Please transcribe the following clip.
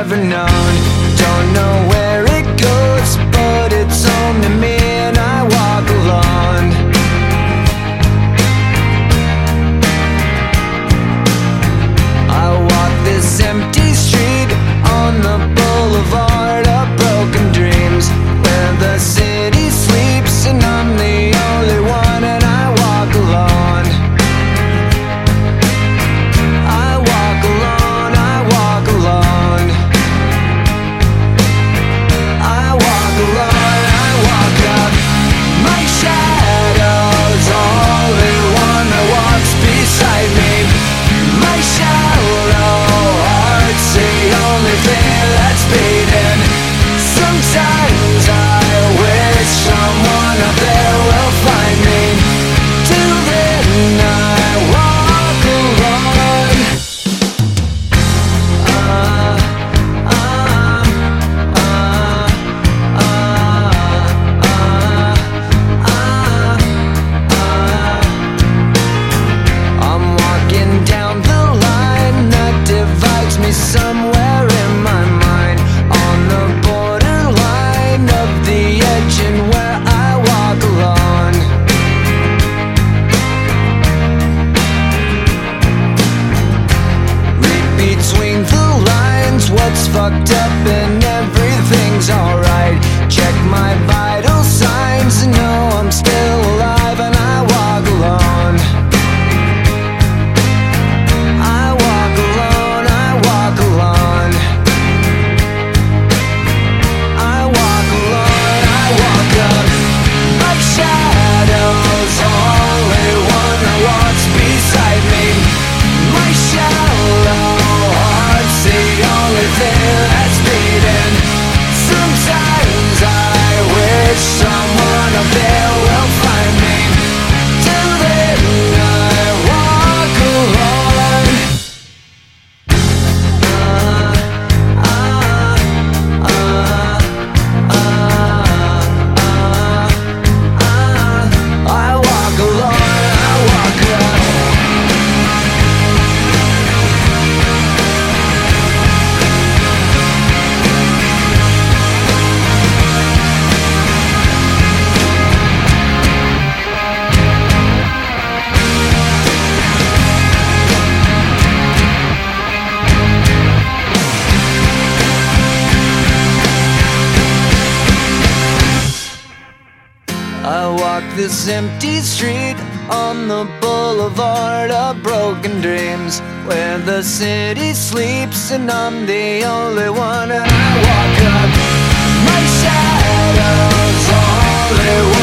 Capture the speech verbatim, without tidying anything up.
ever known. Don't know where it goes, but it's home to me, and I walk alone. I walk this empty street on the boulevard of broken dreams, where the city sleeps and I'm the only one, and I walk alone. I walk alone, I walk alone. I walk alone, I walk up. My shadow's only one that walks beside me. My shallow heart's the only thing that's beating. Sometimes I wish someone up there will find me. Till then I walk alone. Uh, uh, uh, uh, uh, uh. I'm walking down the line that divides me somewhere in my mind, on the borderline of the edge and where I walk alone. Read between the lines what's fucked up and everything's alright. Check my vital signs and know I'm still alive, and I walk alone. I walk alone, I walk alone. I walk alone, I walk up. My shadow's only one that walks beside me. My shallow heart's the only thing that's beating. Sometimes I wish someone up there will find me. Till then I walk alone. Uh, uh, uh, uh, uh, I walk alone, I walk alone. I walk this empty street on the boulevard of broken dreams, where the city sleeps and I'm the only one, and I walk up. My shadow's only one